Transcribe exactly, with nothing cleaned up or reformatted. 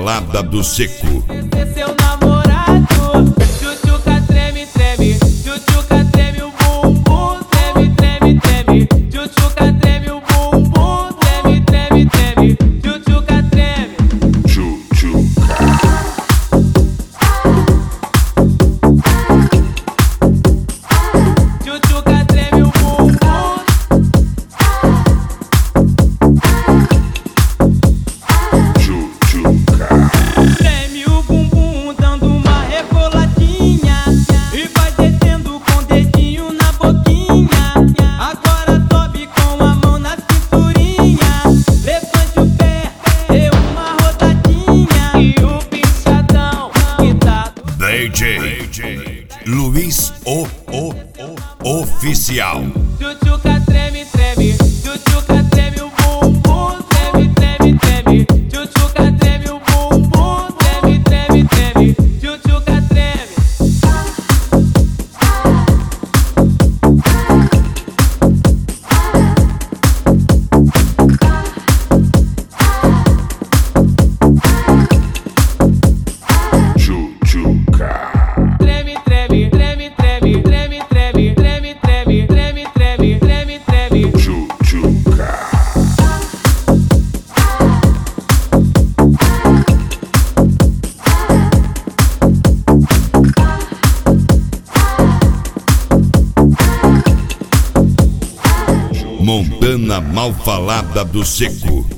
falada do seco. Seu namorado, tchutchuca treme, treme, tchutchuca treme o bumbum, treme, treme, treme, tchutchuca treme o bumbum, treme, treme, treme, tchutchuca treme, Tchutchuca. tchutchuca treme o bumbum, Tchutchuca. treme o bumbum dando uma reboladinha e vai descendo com o dedinho na boquinha. Agora sobe com a mão na cinturinha, levante o pé, dê uma rodadinha e o pinchadão que tá D J Luiz o, o, o Oficial. tchutchuca treme, treme, tchutchuca treme o bumbum, treme, treme, treme, tchutchuca treme o bumbum, treme, treme, treme, tchutchuca treme. Tchutchuca. Treme, treme, treme, treme, treme, treme, treme, treme, treme, treme, treme, treme. Tchutchuca. Montana mal falada do seco.